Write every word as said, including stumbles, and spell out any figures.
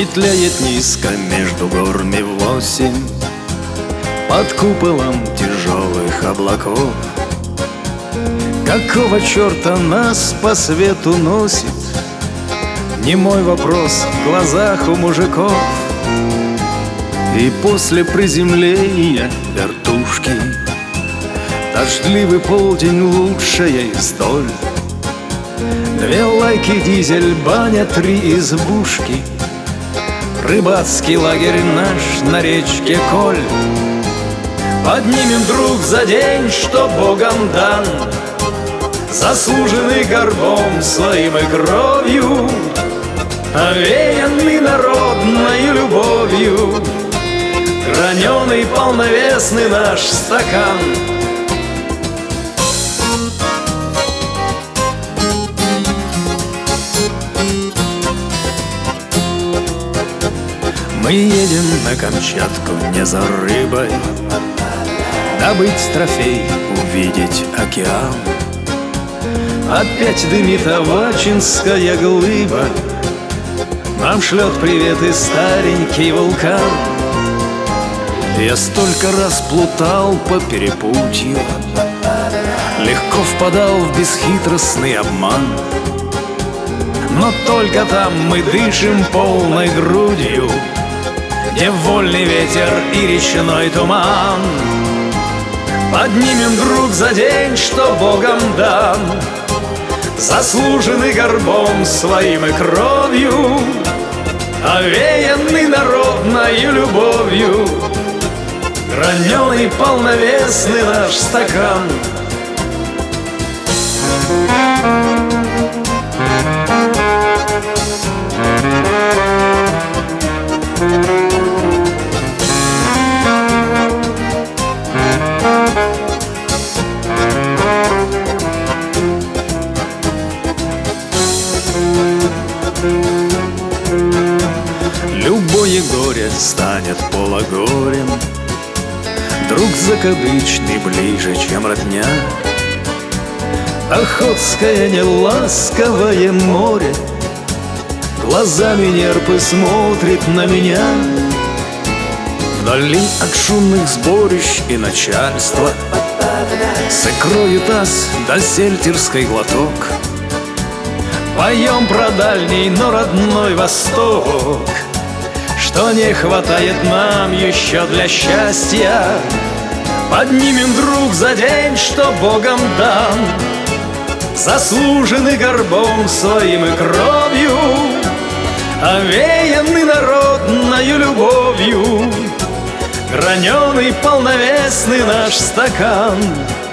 Светлеет низко между горами восемь, под куполом тяжелых облаков. Какого черта нас по свету носит? Не мой вопрос в глазах у мужиков. И после приземления вертушки дождливый полдень лучшая из доль. Две лайки, дизель, баня, три избушки, рыбацкий лагерь наш на речке Коль. Поднимем, друг, за день, что Богом дан, заслуженный горбом своим и кровью, овеянный народной любовью, граненый полновесный наш стакан. Мы едем на Камчатку не за рыбой, добыть трофей, увидеть океан. Опять дымит авачинская глыба, нам шлет приветы старенький вулкан. Я столько раз плутал по перепутью, легко впадал в бесхитростный обман. Но только там мы дышим полной грудью, где вольный ветер и речной туман. Поднимем, друг, за день, что Богом дан, заслуженный горбом своим и кровью, овеянный народной любовью, граненый полновесный наш стакан. Любое горе станет пологорем, друг закадычный ближе, чем родня. Охотское неласковое море глазами нерпы смотрит на меня. Вдали от шумных сборищ и начальства с икрою таз да сельтерской глоток. Поем про дальний, но родной Восток, что не хватает нам еще для счастья. Поднимем, друг, за день, что Богом дан, заслуженный горбом своим и кровью, овеянный народною любовью, граненый полновесный наш стакан.